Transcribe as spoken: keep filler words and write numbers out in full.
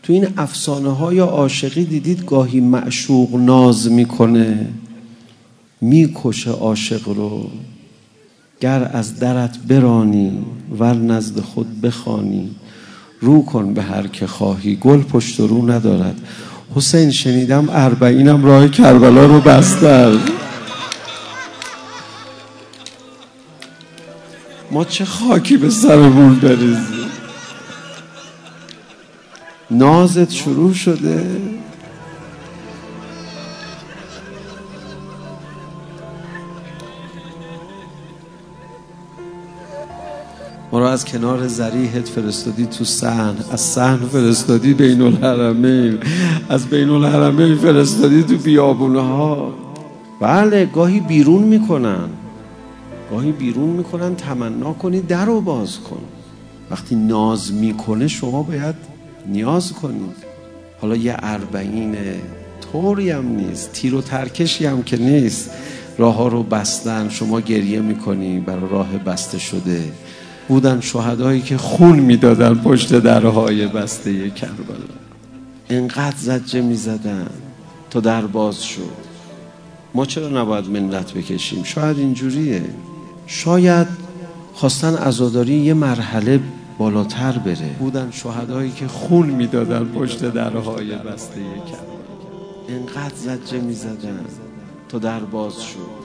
تو این افسانه های عاشقی دیدید گاهی معشوق ناز میکنه، میکشه عاشق رو. گر از درت برانی ور نزد خود بخوانی، رو کن به هر که خواهی گل پشت و رو ندارد. حسین شنیدم اربعینم راه کربلا رو بستن. ما چه خاکی به سرمون بریزیم. نازت شروع شده، ما رو از کنار ذریحت فرستادی تو صحن، از صحن فرستادی بین الحرمین، از بین الحرمین فرستادی تو بیابونها. بله گاهی بیرون میکنن، گاهی بیرون میکنن تمنا کنی در رو باز کن. وقتی ناز میکنه شما باید نیاز کنید. حالا یه اربعینه طوری هم نیست، تیر و ترکشی هم که نیست. راه ها رو بستن، شما گریه میکنی برای راه بسته شده. بودن شهدایی که خون میدادن پشت درهای بسته کربلا. اینقدر زجه میزدن تا در باز شد. ما چرا نباید منت بکشیم؟ شاید اینجوریه، شاید خواستن عزاداری یه مرحله بالاتر بره. بودن شهدایی که خون میدادن پشت درهای بسته کربلا. اینقدر زجه میزدن تا در باز شد.